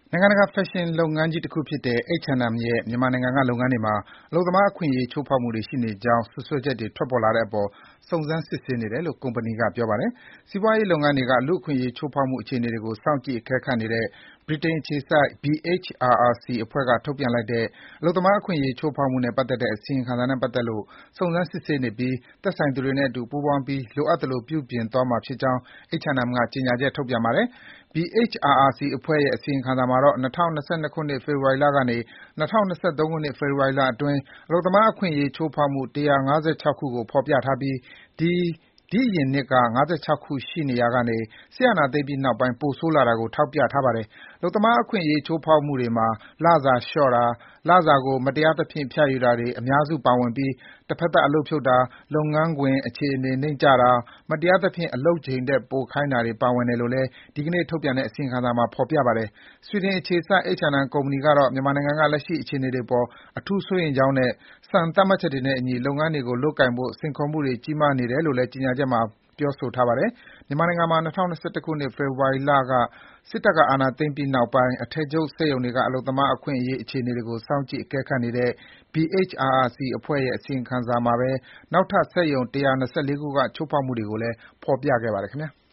နိုင်ငံတကာဖက်ရှင်လုပ်ငန်းကြီးတခုဖြစ်တဲ့ H&M ရဲ့ မြန်မာနိုင်ငံကလုပ်ငန်းတွေမှာ အလုပ်သမားအခွင့်အရေးချိုးဖောက်မှုတွေရှိနေကြောင်း စွပ်စွဲချက်တွေထွက်ပေါ်လာတဲ့အပေါ် စုံစမ်းစစ်ဆေးနေတယ်လို့ ကုမ္ပဏီက ပြောပါတယ်။ စီးပွားရေးလုပ်ငန်းတွေက လူ့အခွင့်အရေးချိုးဖောက်မှုအခြေအနေတွေကို စောင့်ကြည့်အကဲခတ်နေတဲ့ ဗြိတိန်အခြေစိုက် BHRRC အဖွဲ့က ထုတ်ပြန်လိုက်တဲ့ အလုပ်သမားအခွင့်အရေးချိုးဖောက်မှုနဲ့ပတ်သက်တဲ့ အစီရင်ခံစာနဲ့ပတ်သက်လို့ စုံစမ်းစစ်ဆေးနေပြီး သက်ဆိုင်သူတွေနဲ့အတူ ပူးပေါင်းပြီး လိုအပ်သလို ပြုပြင်သွားမှာဖြစ်ကြောင်း H&M က ကြေညာချက်ထုတ်ပြန်ပါတယ်။ BHRRC အဖွဲ့ရဲ့ အစီရင်ခံစာမှာတော့ ၂၀၂၂ ခုနှစ် ဖေဖော်ဝါရီလကနေ ၂၀၂၃ ခုနှစ် ဖေဖော်ဝါရီလအတွင်း အလုပ်သမားအခွင့်အရေးချိုးဖောက်မှု ၁၅၆ ခုကို ဖော်ပြထားပြီး ဒီအရင်နှစ်က ၅၆ ခုရှိနေရာကနေ စစ်အာဏာသိမ်းပြီးနောက်ပိုင်း ပိုဆိုးလာတာကို ထောက်ပြထားပါတယ်။ အလုပ်သမားအခွင့်အရေးချိုးဖောက်မှုတွေမှာ လစာလျှော့တာ၊ လစာကို မတရားသဖြင့် ဖြတ်ယူတာတွေ အများစုပါဝင်ပြီး တဖက်သတ် အလုပ်ဖြုတ်တာ၊ လုပ်ငန်းခွင်အခြေအနေနိမ့်ကျတာ၊ မတရားသဖြင့် အလုပ်ချိန်ထက်ပိုခိုင်းတာတွေ ပါဝင်တယ်လို့လည်း ဒီကနေ့ထုတ်ပြန်တဲ့ အစီရင်ခံစာမှာ ဖော်ပြပါတယ်။ ဆွီဒင်အခြေစိုက် H&M ကုမ္ပဏီကတော့ မြန်မာနိုင်ငံက လက်ရှိအခြေအနေတွေအပေါ် အထူးစိုးရိမ်ကြောင်းနဲ့ စံသတ်မှတ်ချက်တွေနဲ့အညီ လုပ်ငန်းတွေကိုလုပ်ကိုင်ဖို့ စိန်ခေါ်မှုတွေ ကြီးမားနေတယ်လို့လည်း ကြေညာချက်မှာ ပြောဆိုထားပါတယ်။ မြန်မာနိုင်ငံမှာ ၂၀၂၁ ခုနှစ် ဖေဖော်ဝါရီလ စစ်တပ်က အာဏာသိမ်းပြီးနောက်ပိုင်း အထည်ချုပ်စက်ရုံတွေက အလုပ်သမားအခွင့်အရေးအခြေအနေတွေကို စောင့်ကြည့်အကဲခတ်နေတဲ့ BHRRC အဖွဲ့ရဲ့ အစီရင်ခံစာမှာပဲ နောက်ထပ် စက်ရုံ ၁၂၄ ခုက ချိုးဖောက်မှုတွေကိုလည်း ဖော်ပြခဲ့ပါတယ်ခင်ဗျာ။